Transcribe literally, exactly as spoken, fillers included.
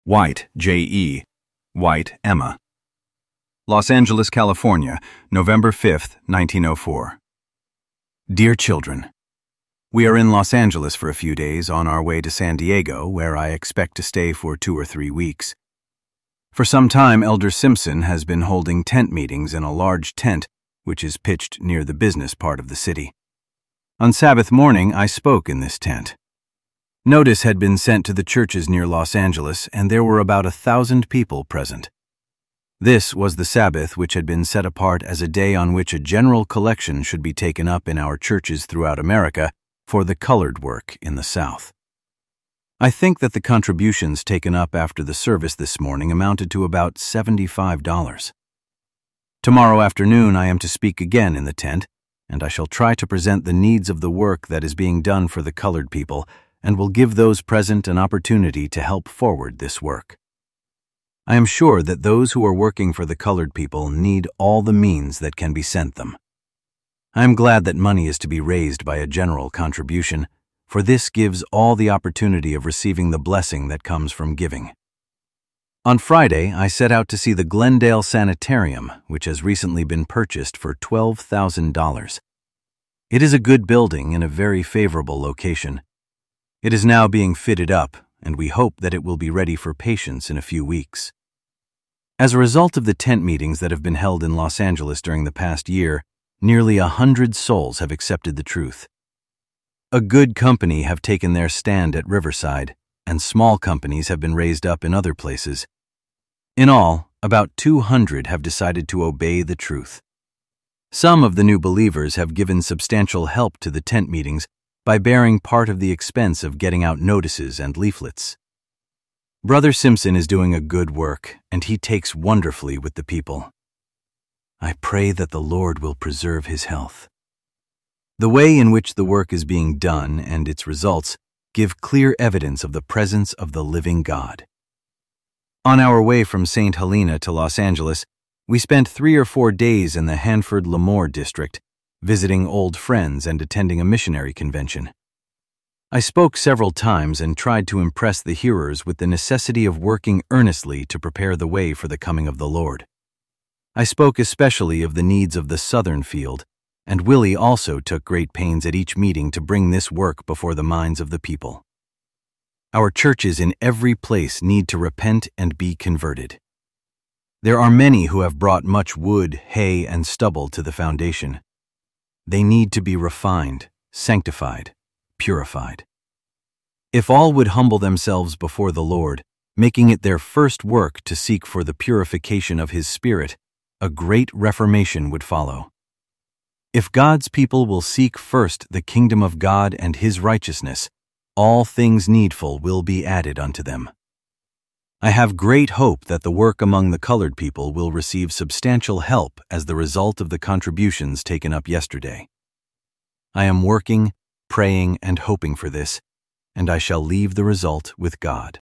White, J E White, Emma. Los Angeles, California, November fifth, nineteen oh four. Dear children, we are in Los Angeles for a few days on our way to San Diego, where I expect to stay for two or three weeks. For some time, Elder Simpson has been holding tent meetings in a large tent which is pitched near the business part of the city. On Sabbath morning, I spoke in this tent. Notice had been sent to the churches near Los Angeles, and there were about a thousand people present. This was the Sabbath which had been set apart as a day on which a general collection should be taken up in our churches throughout America for the colored work in the South. I think that the contributions taken up after the service this morning amounted to about seventy-five dollars. Tomorrow afternoon I am to speak again in the tent, and I shall try to present the needs of the work that is being done for the colored people, and will give those present an opportunity to help forward this work. I am sure that those who are working for the colored people need all the means that can be sent them. I am glad that money is to be raised by a general contribution, for this gives all the opportunity of receiving the blessing that comes from giving. On Friday, I set out to see the Glendale Sanitarium, which has recently been purchased for twelve thousand dollars. It is a good building in a very favorable location. It is now being fitted up, and we hope that it will be ready for patients in a few weeks. As a result of the tent meetings that have been held in Los Angeles during the past year, nearly a hundred souls have accepted the truth. A good company have taken their stand at Riverside, and small companies have been raised up in other places. In all, about two hundred have decided to obey the truth. Some of the new believers have given substantial help to the tent meetings by bearing part of the expense of getting out notices and leaflets. Brother Simpson is doing a good work, and he takes wonderfully with the people. I pray that the Lord will preserve his health. The way in which the work is being done and its results give clear evidence of the presence of the living God. On our way from Saint Helena to Los Angeles, we spent three or four days in the Hanford-Lemoore district, visiting old friends and attending a missionary convention. I spoke several times and tried to impress the hearers with the necessity of working earnestly to prepare the way for the coming of the Lord. I spoke especially of the needs of the southern field, and Willie also took great pains at each meeting to bring this work before the minds of the people. Our churches in every place need to repent and be converted. There are many who have brought much wood, hay, and stubble to the foundation. They need to be refined, sanctified, purified. If all would humble themselves before the Lord, making it their first work to seek for the purification of His Spirit, a great reformation would follow. If God's people will seek first the kingdom of God and His righteousness, all things needful will be added unto them. I have great hope that the work among the colored people will receive substantial help as the result of the contributions taken up yesterday. I am working, praying, and hoping for this, and I shall leave the result with God.